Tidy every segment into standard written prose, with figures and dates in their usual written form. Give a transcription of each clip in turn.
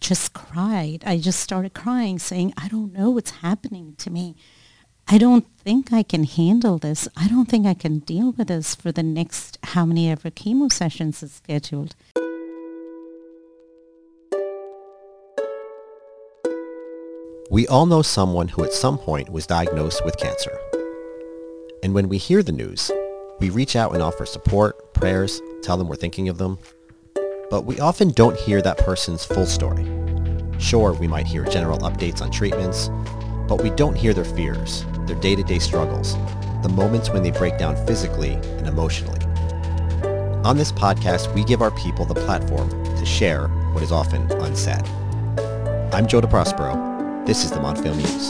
just cried. I just started crying, saying, I don't know what's happening to me. I don't think I can handle this. I don't think I can deal with this for the next how many ever chemo sessions is scheduled. We all know someone who at some point was diagnosed with cancer. And when we hear the news, we reach out and offer support, prayers, tell them we're thinking of them. But we often don't hear that person's full story. Sure, we might hear general updates on treatments, but we don't hear their fears, their day-to-day struggles, the moments when they break down physically and emotionally. On this podcast, we give our people the platform to share what is often unsaid. I'm Joe DeProspero. This is the Montvale Muse.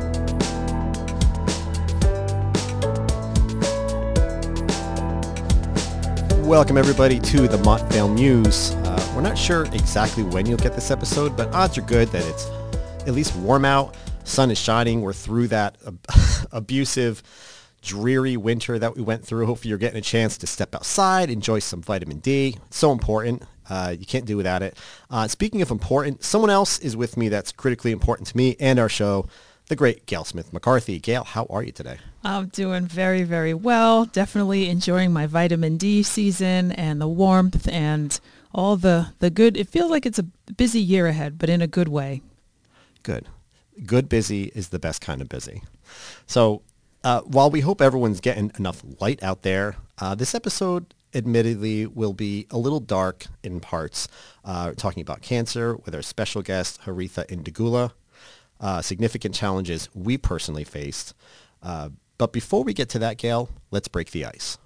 Welcome everybody to the Montvale Muse. We're not sure exactly when you'll get this episode, but odds are good that it's at least warm out. Sun is shining. We're through that abusive, dreary winter that we went through. Hopefully you're getting a chance to step outside, enjoy some vitamin D. It's so important. You can't do without it. Speaking of important, someone else is with me that's critically important to me and our show, the great Gail Smith McCarthy. Gail, how are you today? I'm doing very, very well. Definitely enjoying my vitamin D season and the warmth and all the good. It feels like it's a busy year ahead, but in a good way. Good. Good busy is the best kind of busy. So while we hope everyone's getting enough light out there, this episode admittedly will be a little dark in parts, talking about cancer with our special guest, Haritha Indegula, significant challenges we personally faced. But before we get to that, Gail, let's break the ice.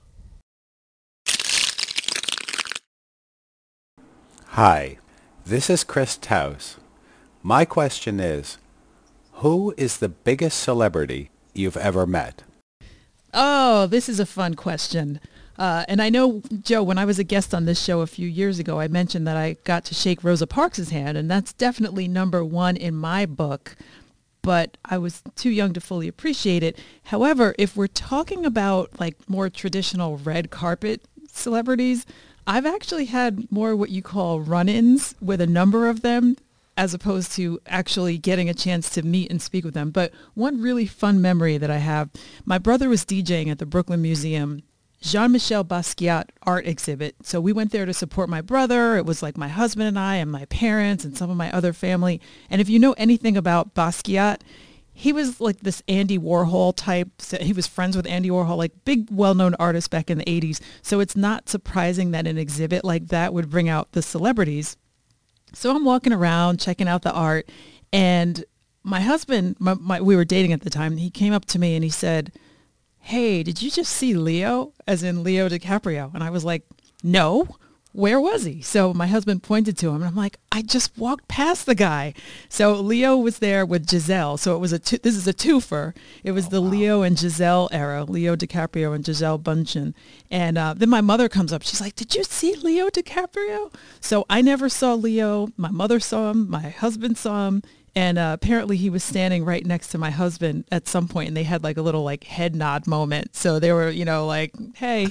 Hi, this is Chris Taus. My question is, who is the biggest celebrity you've ever met? Oh, this is a fun question. And I know, Joe, when I was a guest on this show a few years ago, I mentioned that I got to shake Rosa Parks' hand, and that's definitely number one in my book, but I was too young to fully appreciate it. However, if we're talking about like more traditional red carpet celebrities, I've actually had more what you call run-ins with a number of them, as opposed to actually getting a chance to meet and speak with them. But one really fun memory that I have, my brother was DJing at the Brooklyn Museum Jean-Michel Basquiat art exhibit. So we went there to support my brother. It was like my husband and I and my parents and some of my other family. And if you know anything about Basquiat, he was like this Andy Warhol type. So he was friends with Andy Warhol, like big, well-known artist back in the 80s. So it's not surprising that an exhibit like that would bring out the celebrities. So I'm walking around, checking out the art. And my husband, we were dating at the time, he came up to me and he said, "Hey, did you just see Leo?" As in Leo DiCaprio. And I was like, "No, where was he?" So my husband pointed to him and I'm like, "I just walked past the guy." So Leo was there with Giselle. So it was this is a twofer. It was the wow. Leo and Giselle era, Leo DiCaprio and Giselle Bundchen. And then my mother comes up. She's like, "Did you see Leo DiCaprio?" So I never saw Leo. My mother saw him. My husband saw him. And apparently he was standing right next to my husband at some point, and they had like a little like head nod moment. So they were, like, hey.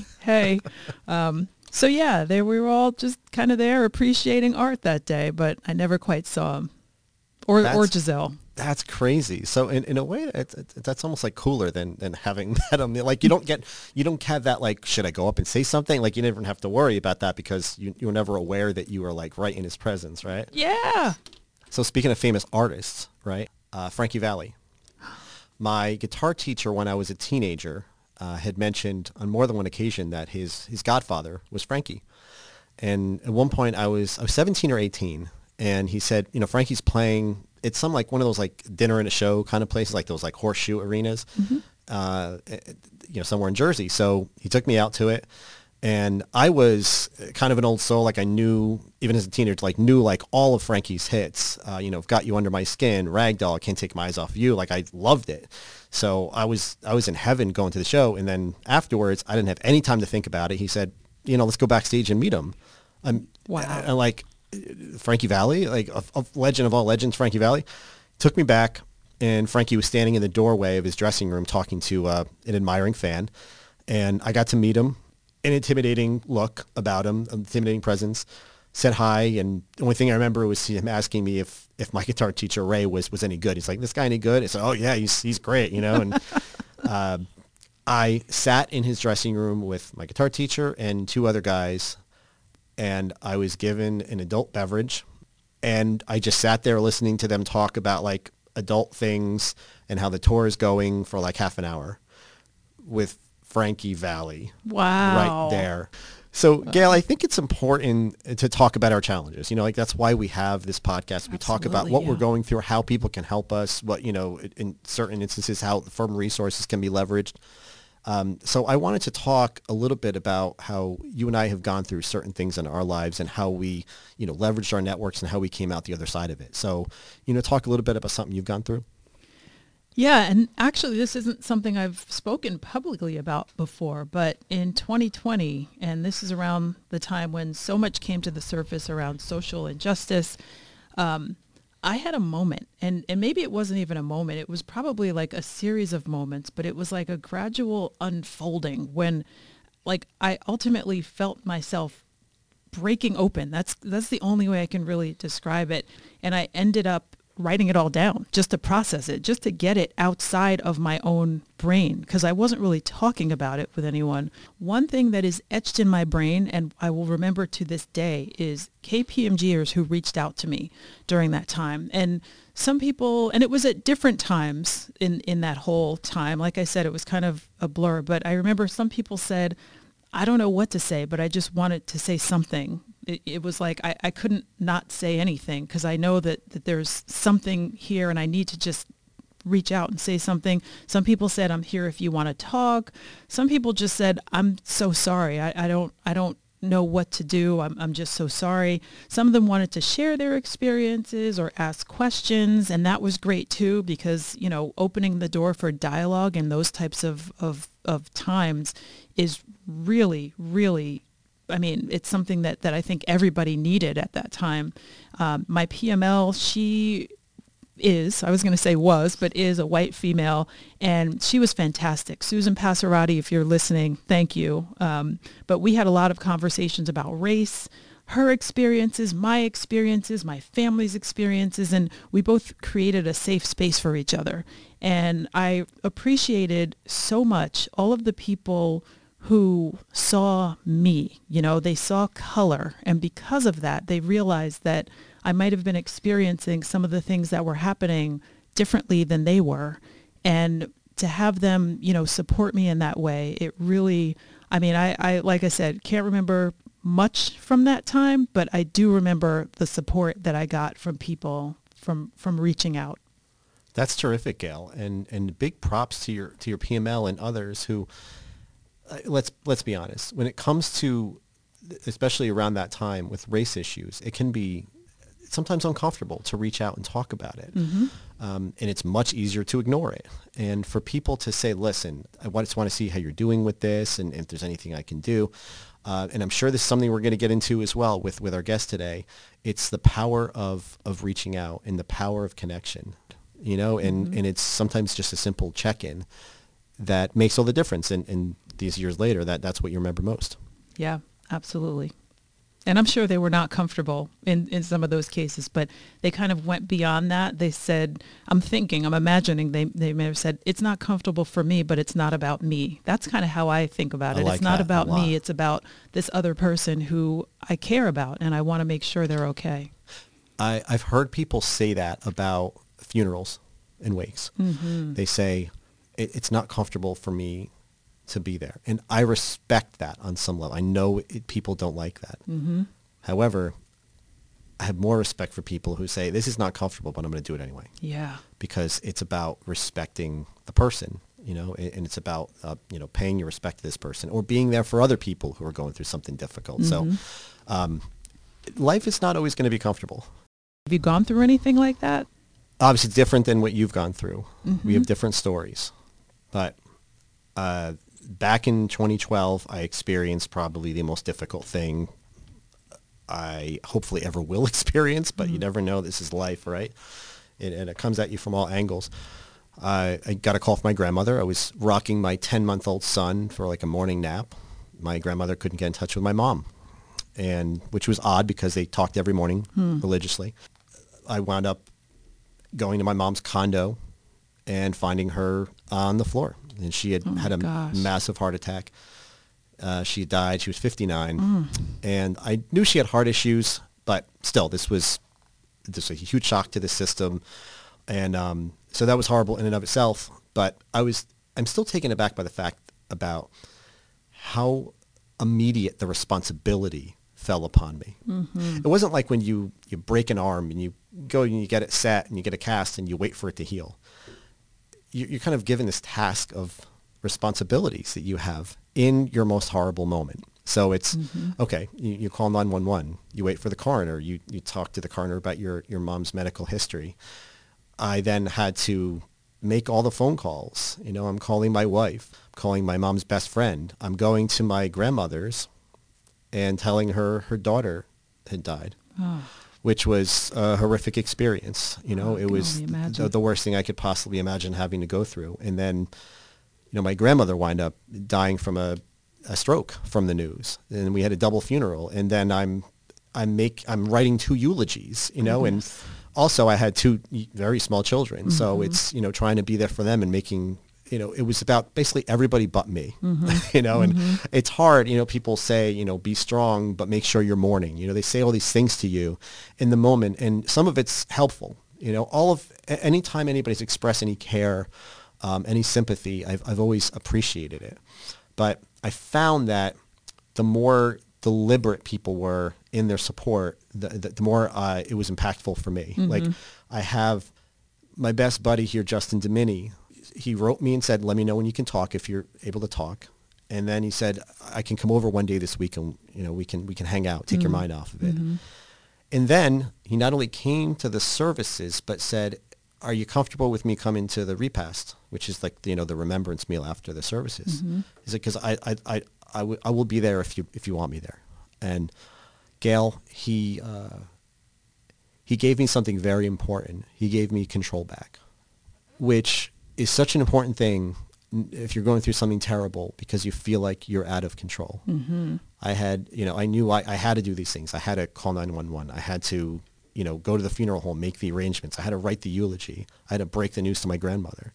So yeah, we were all just kind of there appreciating art that day, but I never quite saw him or Giselle. That's crazy. So in a way, that's almost like cooler than having met him. Like you don't have that like, should I go up and say something? Like you never have to worry about that because you were never aware that you were like right in his presence, right? Yeah. So speaking of famous artists, right? Frankie Valli. My guitar teacher when I was a teenager had mentioned on more than one occasion that his godfather was Frankie. And at one point I was 17 or 18 and he said, Frankie's playing, it's some like one of those like dinner and a show kind of places, like those like horseshoe arenas, somewhere in Jersey. So he took me out to it. And I was kind of an old soul. Like I knew, even as a teenager, knew all of Frankie's hits. Got You Under My Skin, Ragdoll, Can't Take My Eyes Off You. Like I loved it. So I was in heaven going to the show. And then afterwards, I didn't have any time to think about it. He said, let's go backstage and meet him. Wow. And like Frankie Valli, like a legend of all legends, Frankie Valli, took me back. And Frankie was standing in the doorway of his dressing room talking to an admiring fan. And I got to meet him. An intimidating look about him, intimidating presence. said hi, and the only thing I remember was him asking me if my guitar teacher Ray was any good. He's like, "This guy any good?" I said, "Oh yeah, he's great," you know. And I sat in his dressing room with my guitar teacher and 2 other guys, and I was given an adult beverage, and I just sat there listening to them talk about like adult things and how the tour is going for like half an hour with Frankie Valli. Wow. Right there. So, Gail, I think it's important to talk about our challenges. You know, like that's why we have this podcast. We talk about what we're going through, how people can help us, what, you know, in certain instances, how firm resources can be leveraged. So I wanted to talk a little bit about how you and I have gone through certain things in our lives and how we, you know, leveraged our networks and how we came out the other side of it. So, you know, talk a little bit about something you've gone through. Yeah, and actually this isn't something I've spoken publicly about before, but in 2020, and this is around the time when so much came to the surface around social injustice, I had a moment, and maybe it wasn't even a moment. It was probably like a series of moments, but it was like a gradual unfolding when like I ultimately felt myself breaking open. That's the only way I can really describe it. And I ended up writing it all down just to process it, just to get it outside of my own brain, because I wasn't really talking about it with anyone. One thing that is etched in my brain, and I will remember to this day, is KPMGers who reached out to me during that time. And some people, and it was at different times in that whole time. Like I said, it was kind of a blur, but I remember some people said, I don't know what to say, but I just wanted to say something. It was like I couldn't not say anything because I know that there's something here and I need to just reach out and say something. Some people said, I'm here if you want to talk. Some people just said, I'm so sorry. I don't know what to do. I'm just so sorry. Some of them wanted to share their experiences or ask questions, and that was great too because, you know, opening the door for dialogue in those types of times is really, really, I mean, it's something that I think everybody needed at that time. My PML, she is, I was going to say was, but is a white female, and she was fantastic. Susan Passarati, if you're listening, thank you. But we had a lot of conversations about race, her experiences, my family's experiences, and we both created a safe space for each other. And I appreciated so much all of the people who saw me, you know, they saw color. And because of that, they realized that I might have been experiencing some of the things that were happening differently than they were. And to have them, you know, support me in that way, it really, I mean, I like I said, can't remember much from that time, but I do remember the support that I got from people from reaching out. That's terrific, Gail. And big props to your PML and others who, let's be honest, when it comes to, especially around that time with race issues, it can be sometimes uncomfortable to reach out and talk about it. Mm-hmm. And it's much easier to ignore it. And for people to say, listen, I just want to see how you're doing with this and if there's anything I can do. And I'm sure this is something we're going to get into as well with our guest today. It's the power of reaching out and the power of connection, you know, and it's sometimes just a simple check-in that makes all the difference. And these years later, that's what you remember most. Yeah, absolutely. And I'm sure they were not comfortable in some of those cases, but they kind of went beyond that. They said, I'm imagining they may have said, it's not comfortable for me, but it's not about me. That's kind of how I think about it. It's not about me. It's about this other person who I care about, and I want to make sure they're okay. I've heard people say that about funerals and wakes. Mm-hmm. They say, it's not comfortable for me to be there. And I respect that on some level. I know people don't like that. Mm-hmm. However, I have more respect for people who say, this is not comfortable, but I'm going to do it anyway. Yeah. Because it's about respecting the person, you know, and it's about, you know, paying your respect to this person or being there for other people who are going through something difficult. Mm-hmm. So life is not always going to be comfortable. Have you gone through anything like that? Obviously, it's different than what you've gone through. Mm-hmm. We have different stories. But back in 2012, I experienced probably the most difficult thing I hopefully ever will experience, but you never know. This is life, right? And it comes at you from all angles. I got a call from my grandmother. I was rocking my 10-month-old son for like a morning nap. My grandmother couldn't get in touch with my mom. and which was odd because they talked every morning religiously. I wound up going to my mom's condo and finding her on the floor. And she had had a massive heart attack. She died. She was 59. And I knew she had heart issues, but still, this was a huge shock to the system. And so that was horrible in and of itself. But I'm still taken aback by the fact about how immediate the responsibility fell upon me. It wasn't like when you break an arm and you go and you get it set and you get a cast and you wait for it to heal. You're kind of given this task of responsibilities that you have in your most horrible moment. So it's, okay, you call 911, you wait for the coroner, you talk to the coroner about your mom's medical history. I then had to make all the phone calls. I'm calling my wife, calling my mom's best friend. I'm going to my grandmother's and telling her daughter had died, which was a horrific experience. It was the worst thing I could possibly imagine having to go through. And then, my grandmother wound up dying from a stroke from the news, and we had a double funeral. And then I'm writing 2 eulogies, and also I had 2 very small children. So it's, trying to be there for them and making, it was about basically everybody but me, and it's hard, people say, be strong, but make sure you're mourning. They say all these things to you in the moment, and some of it's helpful. Anytime anybody's expressed any care, any sympathy, I've always appreciated it. But I found that the more deliberate people were in their support, the more it was impactful for me. Like, I have my best buddy here, Justin Domini. He wrote me and said, let me know when you can talk, if you're able to talk. And then he said, I can come over one day this week and, we can hang out, take your mind off of it. And then he not only came to the services, but said, are you comfortable with me coming to the repast, which is like, the remembrance meal after the services? He said, because I will be there if you want me there. And Gail, he gave me something very important. He gave me control back, which is such an important thing if you're going through something terrible, because you feel like you're out of control. I had, I knew I had to do these things. I had to call 911. I had to, go to the funeral home, make the arrangements. I had to write the eulogy. I had to break the news to my grandmother.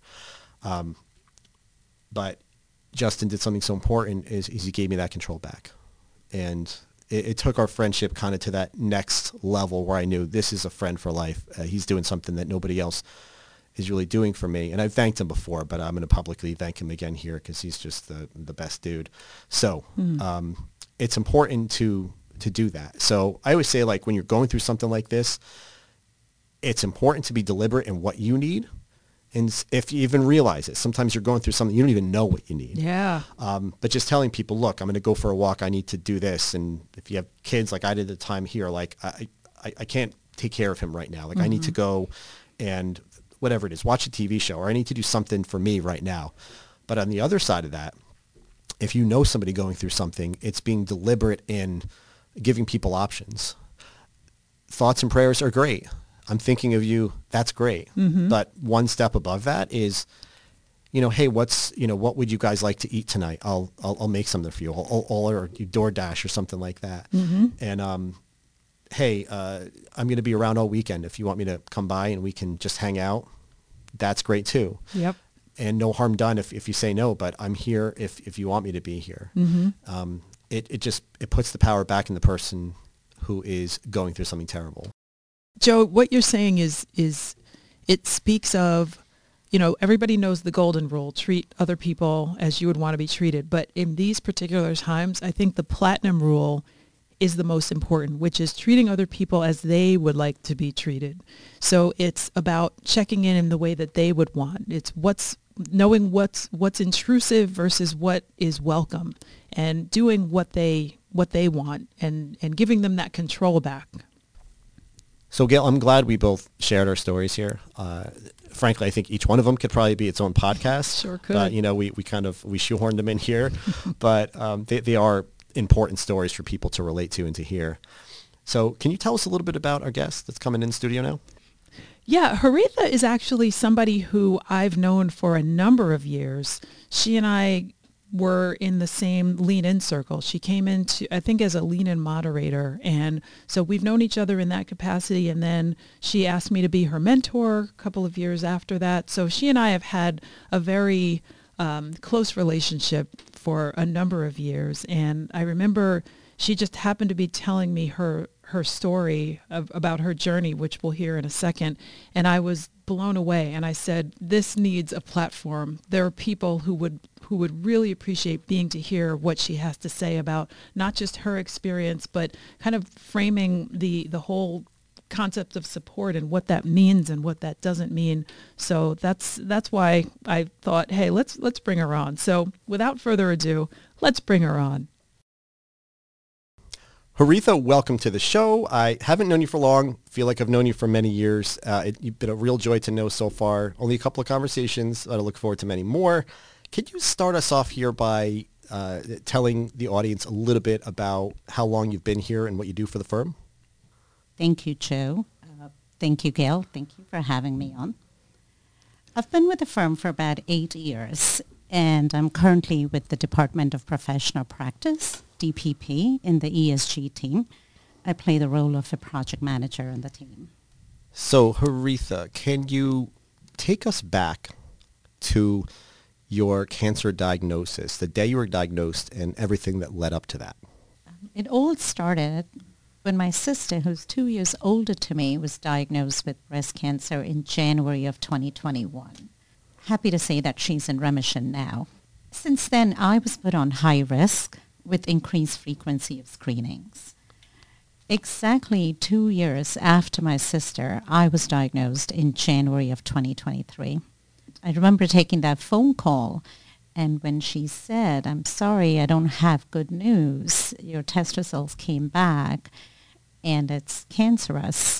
But Justin did something so important is he gave me that control back. And it took our friendship kind of to that next level where I knew this is a friend for life. He's doing something that nobody else is really doing for me. And I've thanked him before, but I'm going to publicly thank him again here because he's just the best dude. So it's important to do that. So I always say, like, when you're going through something like this, it's important to be deliberate in what you need. And if you even realize it, sometimes you're going through something you don't even know what you need. Yeah. But just telling people, look, I'm going to go for a walk. I need to do this. And if you have kids like I did at the time here, like I can't take care of him right now. Like I need to go and whatever it is, watch a TV show, or I need to do something for me right now. But on the other side of that, if you know somebody going through something, it's being deliberate in giving people options. Thoughts and prayers are great. I'm thinking of you. That's great. But one step above that is, hey, what would you guys like to eat tonight? I'll make something for you. I'll order you DoorDash or something like that. And, hey, I'm going to be around all weekend. If you want me to come by and we can just hang out, that's great too. Yep. And no harm done if you say no, but I'm here if you want me to be here. It puts the power back in the person who is going through something terrible. Joe, what you're saying is it speaks of, everybody knows the golden rule, treat other people as you would want to be treated. But in these particular times, I think the platinum rule is the most important, which is treating other people as they would like to be treated. So it's about checking in the way that they would want. It's knowing what's intrusive versus what is welcome, and doing what they want and giving them that control back. So Gail, I'm glad we both shared our stories here. Frankly, I think each one of them could probably be its own podcast. Sure could. But, we shoehorned them in here, but they are important stories for people to relate to and to hear. So can you tell us a little bit about our guest that's coming in the studio now? Yeah, Haritha is actually somebody who I've known for a number of years. She and I were in the same Lean In circle. She came into, I think, as a Lean In moderator. And so we've known each other in that capacity. And then she asked me to be her mentor a couple of years after that. So she and I have had a very close relationship for a number of years. And I remember she just happened to be telling me her story about her journey, which we'll hear in a second. And I was blown away. And I said, this needs a platform. There are people who would really appreciate being to hear what she has to say about not just her experience, but kind of framing the whole concept of support and what that means and what that doesn't mean. So that's why I thought, hey, let's bring her on. So without further ado, let's bring her on. Haritha, welcome to the show. I haven't known you for long. Feel like I've known you for many years. You've been a real joy to know so far. Only a couple of conversations. I look forward to many more. Could you start us off here by telling the audience a little bit about how long you've been here and what you do for the firm? Thank you, Joe. Thank you, Gail. Thank you for having me on. I've been with the firm for about 8 years, and I'm currently with the Department of Professional Practice, DPP, in the ESG team. I play the role of a project manager on the team. So, Haritha, can you take us back to your cancer diagnosis, the day you were diagnosed, and everything that led up to that? It all started when my sister, who's 2 years older to me, was diagnosed with breast cancer in January of 2021. Happy to say that she's in remission now. Since then, I was put on high risk with increased frequency of screenings. Exactly 2 years after my sister, I was diagnosed in January of 2023. I remember taking that phone call, and when she said, I'm sorry, I don't have good news. Your test results came back, and it's cancerous.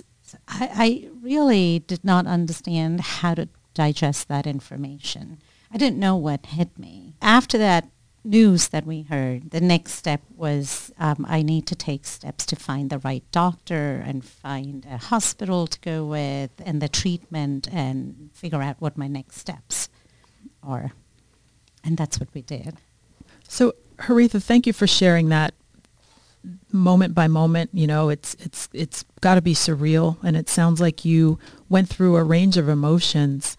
I really did not understand how to digest that information. I didn't know what hit me. After that news that we heard, the next step was I need to take steps to find the right doctor and find a hospital to go with and the treatment and figure out what my next steps are. And that's what we did. So, Haritha, thank you for sharing that moment by moment. You know, it's got to be surreal, and it sounds like you went through a range of emotions.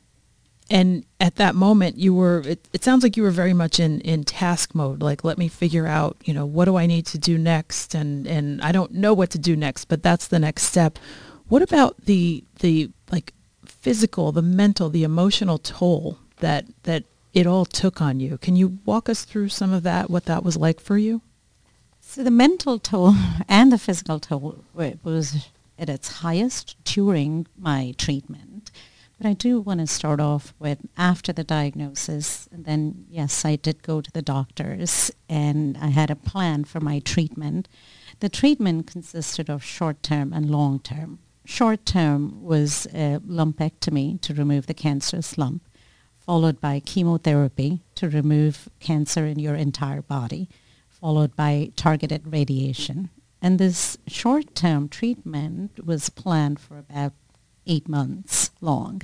And at that moment, it sounds like you were very much in task mode, like, let me figure out, what do I need to do next? And I don't know what to do next, but that's the next step. What about the like physical, the mental, the emotional toll that it all took on you? Can you walk us through some of that, what that was like for you? So the mental toll and the physical toll was at its highest during my treatment. But I do want to start off with after the diagnosis, and then, yes, I did go to the doctors, and I had a plan for my treatment. The treatment consisted of short-term and long-term. Short-term was a lumpectomy to remove the cancerous lump, followed by chemotherapy to remove cancer in your entire body, followed by targeted radiation. And this short-term treatment was planned for about 8 months long.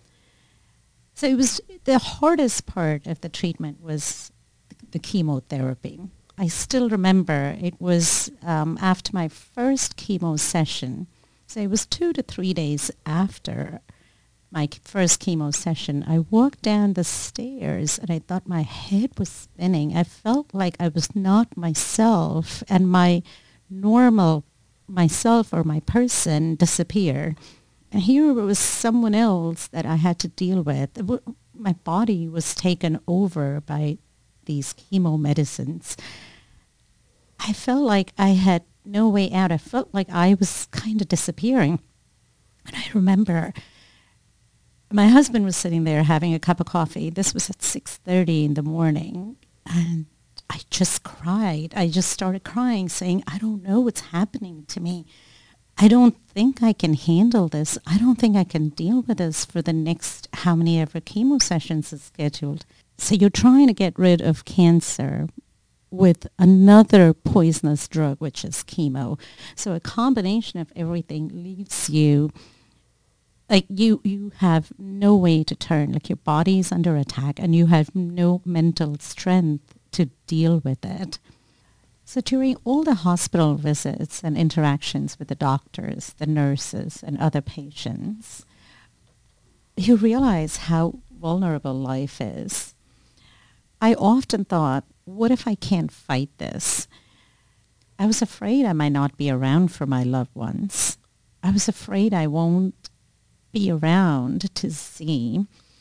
So it was the hardest part of the treatment was the chemotherapy. I still remember it was after my first chemo session. So it was 2 to 3 days after my first chemo session. I walked down the stairs and I thought my head was spinning. I felt like I was not myself, and my normal myself or my person disappeared. And here was someone else that I had to deal with. My body was taken over by these chemo medicines. I felt like I had no way out. I felt like I was kind of disappearing. And I remember my husband was sitting there having a cup of coffee. This was at 6:30 in the morning. And I just cried. I just started crying, saying, I don't know what's happening to me. I don't think I can handle this. I don't think I can deal with this for the next how many ever chemo sessions is scheduled. So you're trying to get rid of cancer with another poisonous drug, which is chemo. So a combination of everything leaves you Like you have no way to turn, like your body's under attack and you have no mental strength to deal with it. So during all the hospital visits and interactions with the doctors, the nurses, and other patients, you realize how vulnerable life is. I often thought, what if I can't fight this? I was afraid I might not be around for my loved ones. I was afraid I won't be around to see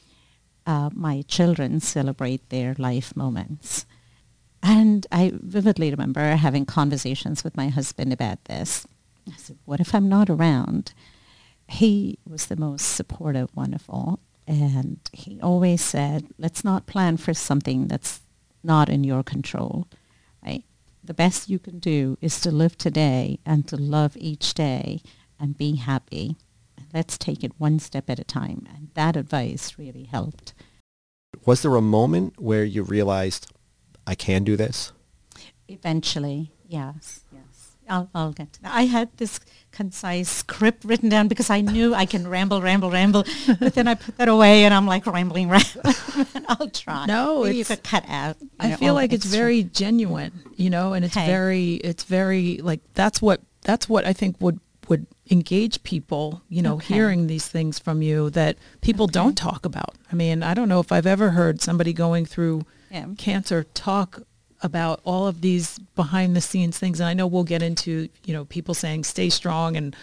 my children celebrate their life moments. And I vividly remember having conversations with my husband about this. I said, what if I'm not around? He was the most supportive one of all. And he always said, let's not plan for something that's not in your control. Right? The best you can do is to live today and to love each day and be happy. Let's take it one step at a time. And that advice really helped. Was there a moment where you realized, I can do this? Eventually, yes. I'll get to that. I had this concise script written down because I knew I can ramble, but then I put that away and I'm like rambling. I'll try. No, maybe you could cut out. I feel like it's very genuine, and it's very like that's what I think would engage people, hearing these things from you that people don't talk about. I mean, I don't know if I've ever heard somebody going through cancer talk about all of these behind the scenes things. And I know we'll get into, people saying stay strong and,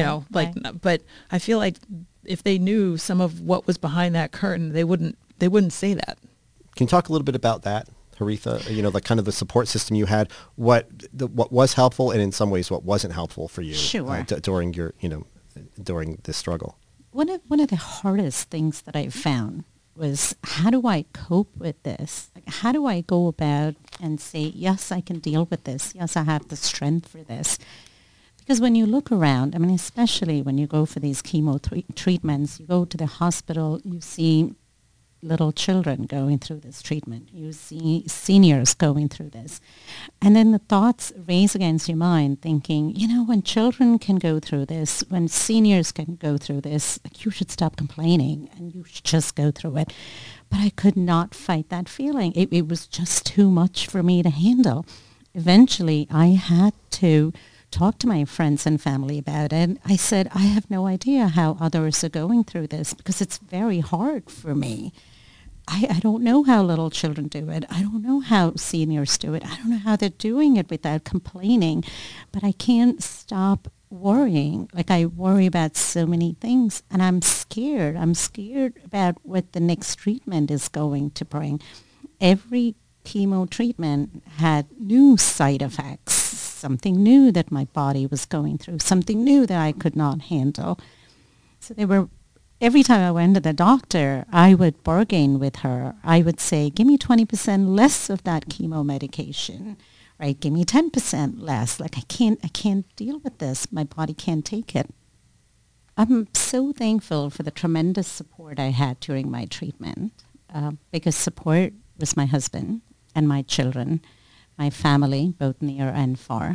but I feel like if they knew some of what was behind that curtain, they wouldn't say that. Can you talk a little bit about that, Haritha? Like kind of the support system you had, what was helpful and in some ways what wasn't helpful for you during your, during this struggle? One of the hardest things that I found was, how do I cope with this? Like, how do I go about and say, yes, I can deal with this. Yes, I have the strength for this. Because when you look around, I mean, especially when you go for these chemo treatments, you go to the hospital, you see little children going through this treatment. You see seniors going through this. And then the thoughts raise against your mind thinking, when children can go through this, when seniors can go through this, you should stop complaining and you should just go through it. But I could not fight that feeling. It was just too much for me to handle. Eventually, I had to talk to my friends and family about it. I said, I have no idea how others are going through this because it's very hard for me. I don't know how little children do it. I don't know how seniors do it. I don't know how they're doing it without complaining. But I can't stop worrying. Like, I worry about so many things, and I'm scared. I'm scared about what the next treatment is going to bring. Every chemo treatment had new side effects, something new that my body was going through, something new that I could not handle. So every time I went to the doctor, I would bargain with her. I would say, give me 20% less of that chemo medication, right? Give me 10% less. Like, I can't deal with this. My body can't take it. I'm so thankful for the tremendous support I had during my treatment. Biggest support was my husband and my children, my family, both near and far,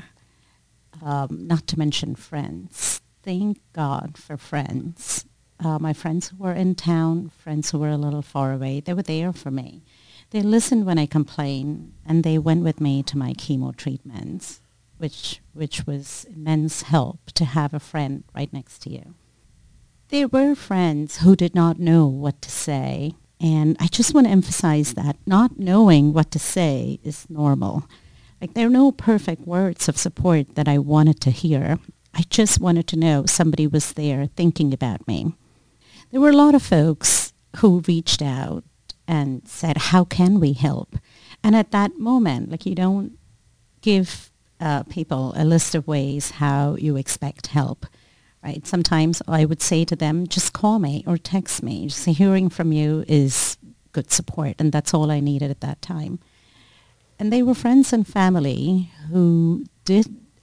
not to mention friends. Thank God for friends. My friends who were in town, friends who were a little far away, they were there for me. They listened when I complained, and they went with me to my chemo treatments, which was immense help to have a friend right next to you. There were friends who did not know what to say, and I just want to emphasize that not knowing what to say is normal. Like, there are no perfect words of support that I wanted to hear. I just wanted to know somebody was there thinking about me. There were a lot of folks who reached out and said, how can we help? And at that moment, like, you don't give people a list of ways how you expect help, right? Sometimes I would say to them, just call me or text me. Just hearing from you is good support, and that's all I needed at that time. And they were friends and family who did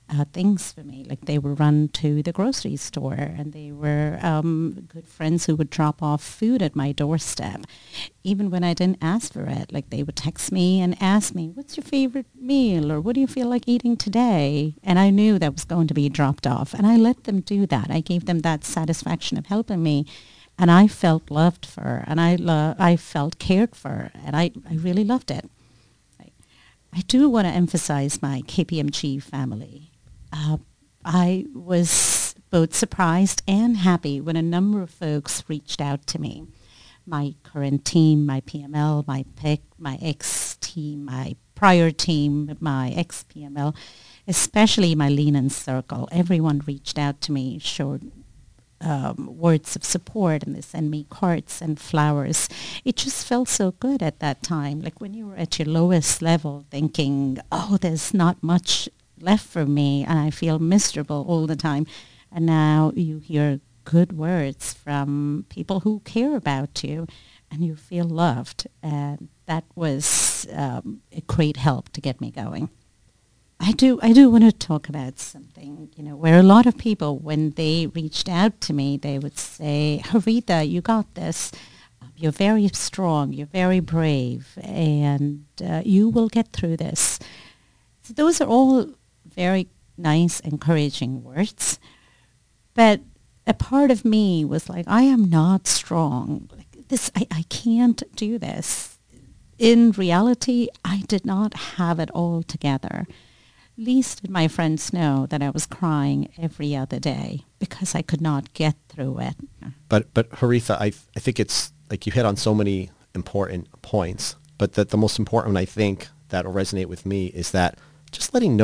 things for me. Like they would run to the grocery store, and they were good friends who would drop off food at my doorstep. Even when I didn't ask for it, like they would text me and ask me, what's your favorite meal, or what do you feel like eating today? And I knew that was going to be dropped off, and I let them do that. I gave them that satisfaction of helping me, and I felt loved for, and I felt cared for, and I really loved it. I do want to emphasize my KPMG family. I was both surprised and happy when a number of folks reached out to me. My current team, my PML, my PIC, my ex-team, my prior team, my ex-PML, especially my Lean In Circle. Everyone reached out to me, showed words of support, and they send me cards and flowers. It just felt so good at that time. Like when you were at your lowest level thinking, oh, there's not much left for me and I feel miserable all the time. And now you hear good words from people who care about you and you feel loved. And that was a great help to get me going. I do want to talk about something, where a lot of people, when they reached out to me, they would say, Haritha, you got this. You're very strong. You're very brave. And you will get through this. So those are all very nice, encouraging words. But a part of me was like, I am not strong. Like this, I can't do this. In reality, I did not have it all together. Least did my friends know that I was crying every other day because I could not get through it. But Haritha, I think it's like you hit on so many important points, but that the most important one I think that will resonate with me is that just letting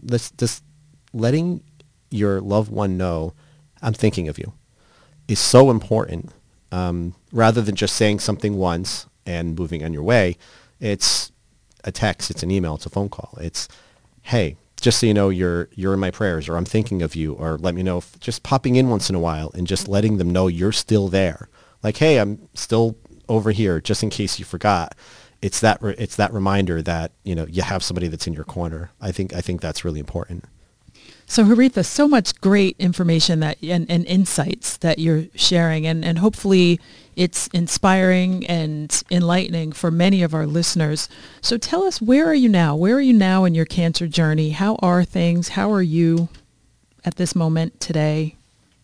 your loved one know I'm thinking of you is so important. Rather than just saying something once and moving on your way, it's a text, it's an email, it's a phone call. It's, hey, just so you know, you're in my prayers, or I'm thinking of you, or let me know, just popping in once in a while and just letting them know you're still there. Like, hey, I'm still over here, just in case you forgot. It's that reminder that, you have somebody that's in your corner. I think that's really important. So Haritha, so much great information and insights that you're sharing, and hopefully it's inspiring and enlightening for many of our listeners. So tell us, where are you now? Where are you now in your cancer journey? How are things? How are you at this moment today?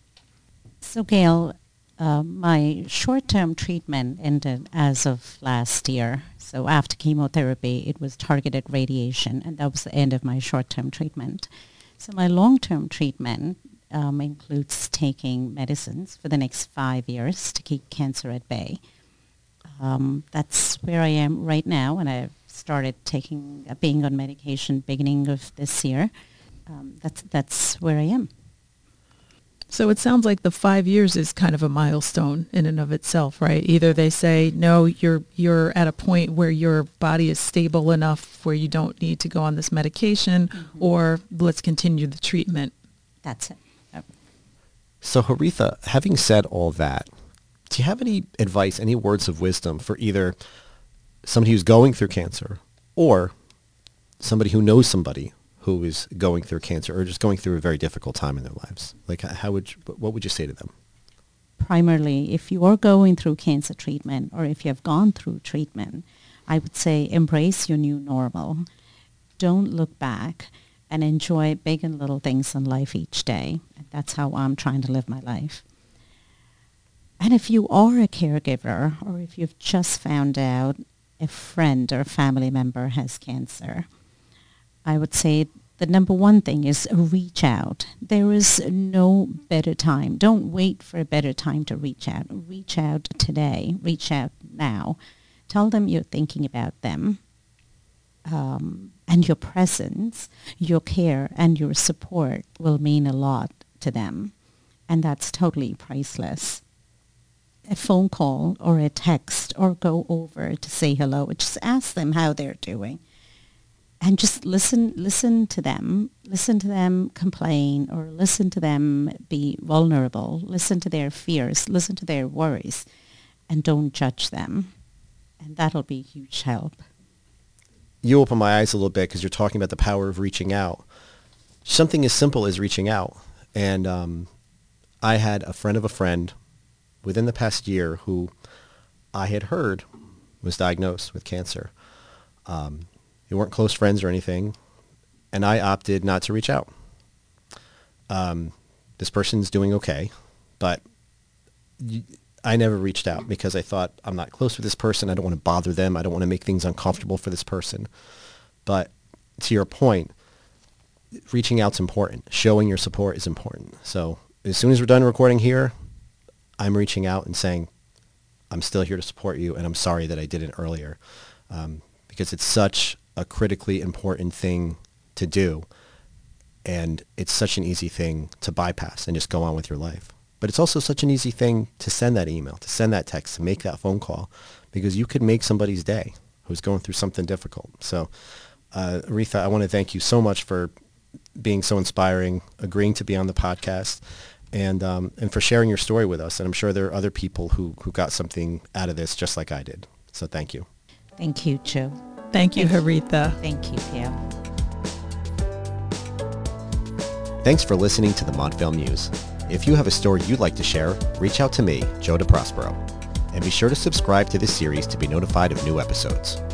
So Gail, my short-term treatment ended as of last year. So after chemotherapy, it was targeted radiation, and that was the end of my short-term treatment. So my long-term treatment includes taking medicines for the next 5 years to keep cancer at bay. That's where I am right now, and I've started being on medication beginning of this year. That's where I am. So it sounds like the 5 years is kind of a milestone in and of itself, right? Either they say, no, you're at a point where your body is stable enough where you don't need to go on this medication, or let's continue the treatment. That's it. Yep. So Haritha, having said all that, do you have any advice, any words of wisdom for either somebody who's going through cancer or somebody who knows somebody who is going through cancer or just going through a very difficult time in their lives? Like, what would you say to them? Primarily, if you are going through cancer treatment or if you have gone through treatment, I would say embrace your new normal. Don't look back and enjoy big and little things in life each day. That's how I'm trying to live my life. And if you are a caregiver or if you've just found out a friend or family member has cancer, I would say the number one thing is reach out. There is no better time. Don't wait for a better time to reach out. Reach out today. Reach out now. Tell them you're thinking about them. And your presence, your care, and your support will mean a lot to them. And that's totally priceless. A phone call or a text or go over to say hello. Just ask them how they're doing. And just listen to them complain, or listen to them be vulnerable, listen to their fears, listen to their worries, and don't judge them. And that'll be a huge help. You open my eyes a little bit because you're talking about the power of reaching out. something as simple as reaching out. And I had a friend of a friend within the past year who I had heard was diagnosed with cancer. We weren't close friends or anything, and I opted not to reach out. This person's doing okay, but I never reached out because I thought, I'm not close with this person. I don't want to bother them. I don't want to make things uncomfortable for this person. But to your point, reaching out's important. Showing your support is important. So as soon as we're done recording here, I'm reaching out and saying, I'm still here to support you, and I'm sorry that I didn't earlier, because it's such a critically important thing to do, and it's such an easy thing to bypass and just go on with your life. But it's also such an easy thing to send that email, to send that text, to make that phone call, because you could make somebody's day who's going through something difficult. So, Aretha, I want to thank you so much for being so inspiring, agreeing to be on the podcast, and for sharing your story with us. And I'm sure there are other people who got something out of this just like I did. So thank you. Thank you, Joe. Thank you, Haritha. Thank you, Pam. Thanks for listening to the Montvale Muse. If you have a story you'd like to share, reach out to me, Joe DeProspero. And be sure to subscribe to this series to be notified of new episodes.